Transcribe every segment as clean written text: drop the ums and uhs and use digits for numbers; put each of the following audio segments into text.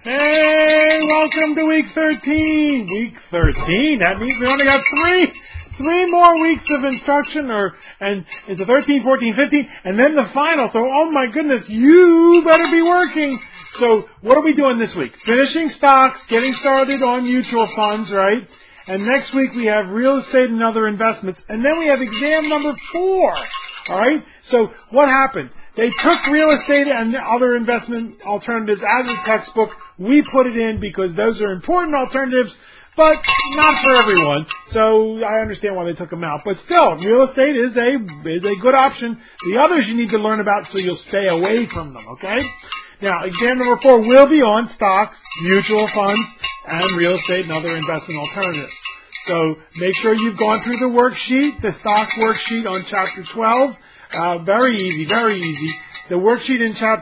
Hey, welcome to week 13. Week 13? That means we only got three more weeks of instruction, and it's a 13, 14, 15, and then the final. So, oh my goodness, you better be working. So, what are we doing this week? Finishing stocks, getting started on mutual funds, right? And next week we have real estate and other investments, and then we have exam number 4. All right? So, what happened? They took real estate and other investment alternatives out of the textbook. We put it in because those are important alternatives, but not for everyone. So I understand why they took them out. But still, real estate is a good option. The others you need to learn about so you'll stay away from them, okay? Now, exam number 4 will be on stocks, mutual funds, and real estate and other investment alternatives. So make sure you've gone through the worksheet, the stock worksheet on chapter 12. Very easy, very easy. The worksheet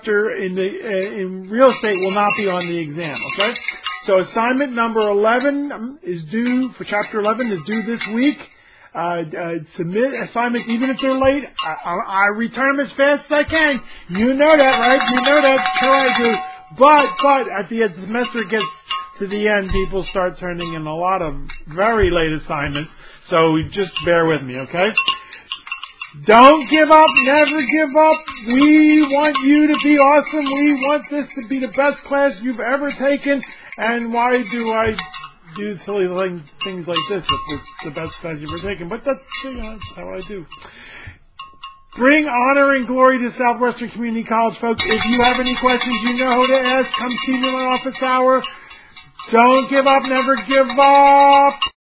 in real estate will not be on the exam, okay? So assignment number 11 is due, for chapter 11 is due this week. Submit assignments even if they're late. I return them as fast as I can. You know that, right? You know that. Sure I do. But at the end of the semester it gets to the end, people start turning in a lot of very late assignments. So just bear with me, okay? Don't give up. Never give up. We want you to be awesome. We want this to be the best class you've ever taken. And why do I do silly things like this if it's the best class you've ever taken? But that's how I do. Bring honor and glory to Southwestern Community College, folks. If you have any questions, you know who to ask. Come see me in my office hour. Don't give up. Never give up.